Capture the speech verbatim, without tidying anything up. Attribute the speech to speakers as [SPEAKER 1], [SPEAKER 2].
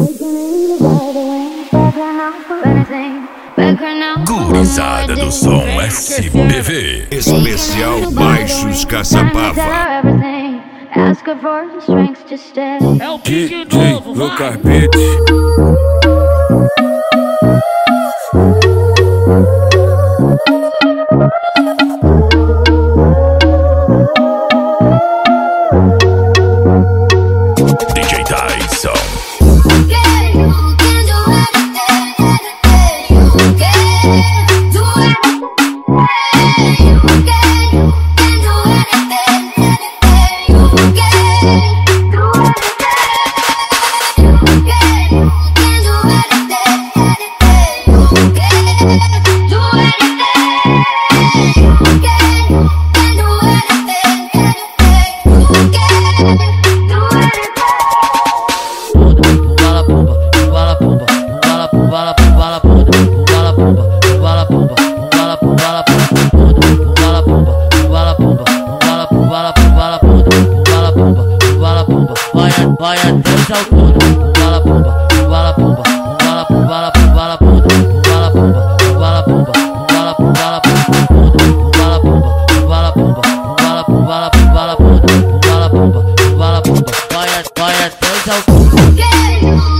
[SPEAKER 1] Gurizada do som S B V.
[SPEAKER 2] Especial Baixos Caçapava.
[SPEAKER 3] É o pique novo,
[SPEAKER 2] no
[SPEAKER 3] vai.
[SPEAKER 2] carpete.
[SPEAKER 1] D J Tyson.
[SPEAKER 3] Vai até essa altura, bala pomba, bala pomba, bala pomba, bala pomba, bala pomba, bala pomba, bala pomba, bala pomba, bala pomba, bala pomba, bala pomba, bala pomba, bala pomba, bala pomba, bala pomba, vai vai até essa altura.